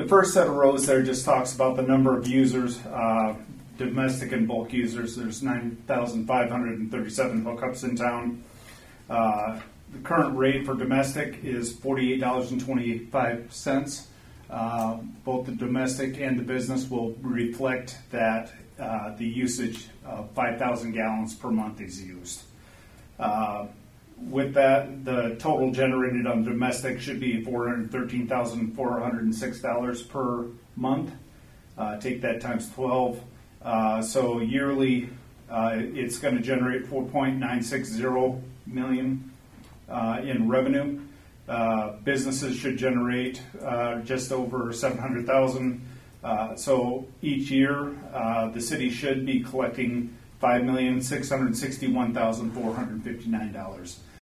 first set of rows there just talks about the number of users, domestic and bulk users. There's 9,537 hookups in town. The current rate for domestic is $48.25. Both the domestic and the business will reflect that the usage of 5,000 gallons per month is used. With that, the total generated on domestic should be $413,406 per month. Take that times 12. So yearly, it's going to generate $4.960 million in revenue. Businesses should generate just over $700,000. So each year, the city should be collecting $5,661,459.